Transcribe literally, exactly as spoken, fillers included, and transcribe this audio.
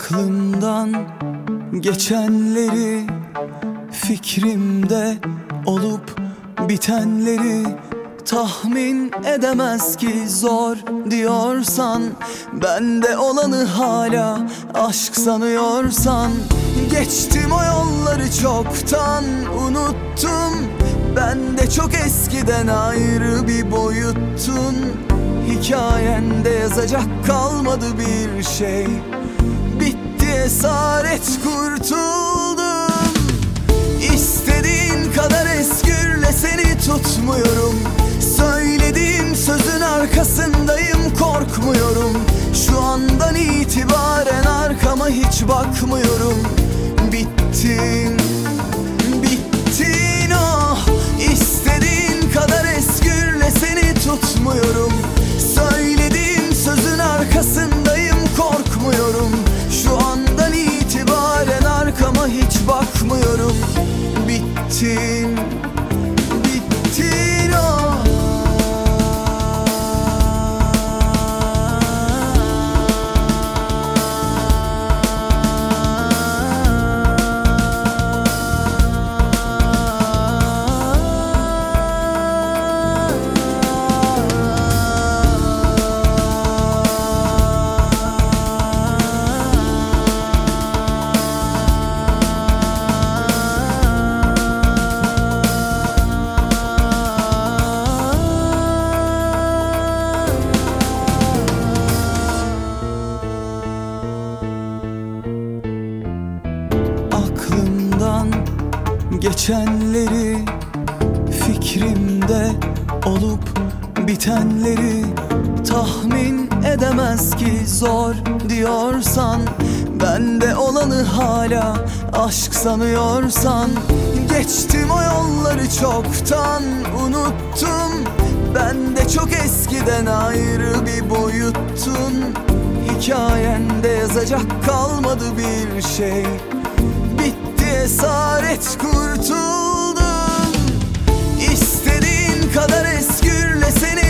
Aklımdan geçenleri, fikrimde olup bitenleri tahmin edemez ki zor diyorsan, bende olanı hala aşk sanıyorsan, geçtim o yolları çoktan unuttum. Ben de çok eskiden ayrı bir boyuttun. Hikayende yazacak kalmadı bir şey. Bitti, esaret, kurtuldum. İstediğin kadar eskürle, seni tutmuyorum. Söylediğim sözün arkasındayım, korkmuyorum. Şu andan itibaren arkama hiç bakmıyorum. Bittin, bittin oh. İstediğin kadar eskürle, seni tutmuyorum. Söylediğim sözün arkasındayım, korkmuyorum. Şu andan itibaren arkama hiç bakmıyorum. Bittin, bittin oh. Aklımdan geçenleri, fikrimde olup bitenleri tahmin edemez ki zor diyorsan, bende olanı hala aşk sanıyorsan, geçtim o yolları çoktan unuttum. Ben de çok eskiden ayrı bir boyuttun. Hikayende yazacak kalmadı bir şey. Bitti, esaret, kurtuldum. İstediğin kadar eskürle, seni